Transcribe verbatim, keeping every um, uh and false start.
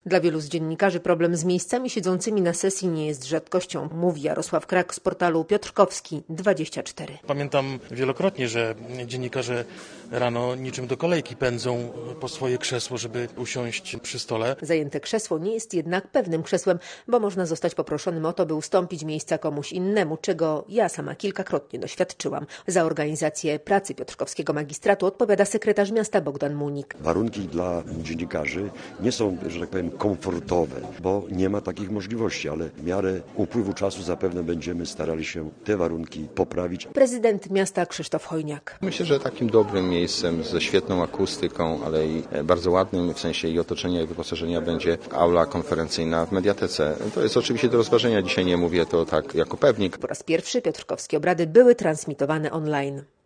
Dla wielu z dziennikarzy problem z miejscami siedzącymi na sesji nie jest rzadkością, mówi Jarosław Krak z portalu Piotrkowski dwadzieścia cztery. Pamiętam wielokrotnie, że dziennikarze rano niczym do kolejki pędzą po swoje krzesło, żeby usiąść przy stole. Zajęte krzesło nie jest jednak pewnym krzesłem, bo można zostać poproszonym o to, by ustąpić miejsca komuś innemu, czego ja sama kilkakrotnie doświadczyłam. Za organizację pracy Piotrkowskiego Magistratu odpowiada sekretarz miasta Bogdan Munik. Warunki dla dziennikarzy nie są, że tak powiem, komfortowe, bo nie ma takich możliwości, ale w miarę upływu czasu zapewne będziemy starali się te warunki poprawić. Prezydent miasta Krzysztof Hojniak. Myślę, że takim dobrym miejscem ze świetną akustyką, ale i bardzo ładnym w sensie i otoczenia i wyposażenia będzie aula konferencyjna w Mediatece. To jest oczywiście do rozważenia. Dzisiaj nie mówię to tak jako pewnik. Po raz pierwszy piotrkowskie obrady były transmitowane online.